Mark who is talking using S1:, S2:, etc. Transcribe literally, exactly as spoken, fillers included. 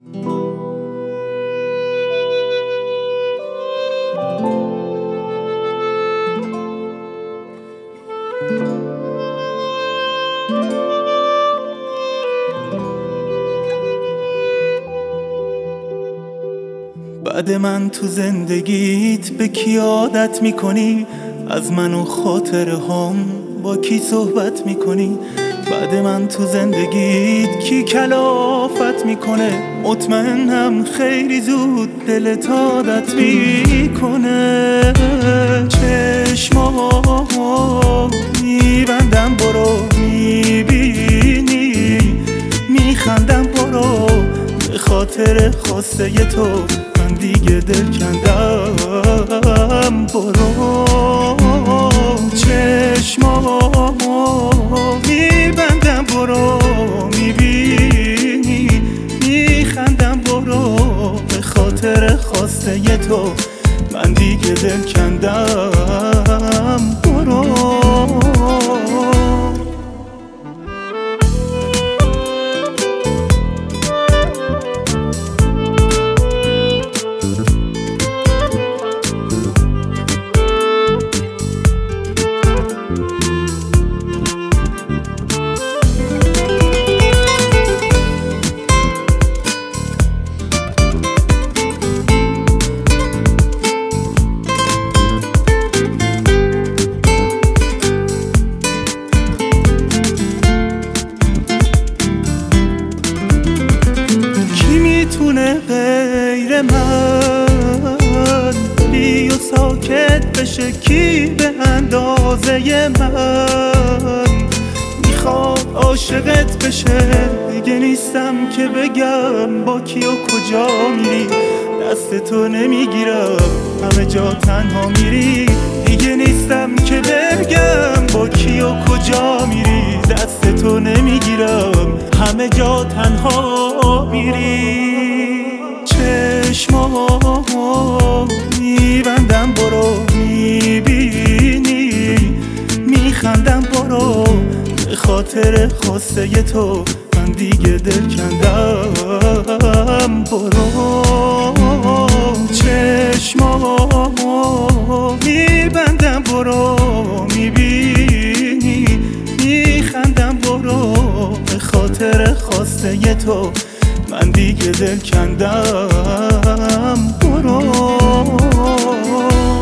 S1: بعد من تو زندگیت به کی عادت میکنی؟ از من و خاطره هم با کی صحبت میکنی؟ بعد من تو زندگیت کی کلافت میکنه؟ مطمئنم خیلی زود دلت عادت میکنه. چشمامو میبندم برو میبینی، میخندم برو به خاطر خواسته تو من دیگه دل کندم برو. چشمامو میبندم برو میبینی، میخندم برو به خاطر خواسته تو من دیگه دل کندم برو. میتونه غیر من بی و ساکت بشه؟ کی به اندازه من میخواد عاشقت بشه؟ دیگه نیستم که بگم با کی و کجا میری، دست تو نمیگیرم همه جا تنها میری. دیگه نیستم که بگم با کی و کجا میری، دست تو نمیگیرم همه جا تنها میری. چشمامو میبندم برو میبینی، میخندم برو به خاطر خواسته تو من دیگه دل کندم برو. چشمامو میبندم برو میبینی، میخندم برو به خاطر خواسته تو من دیگه دل کندم برو.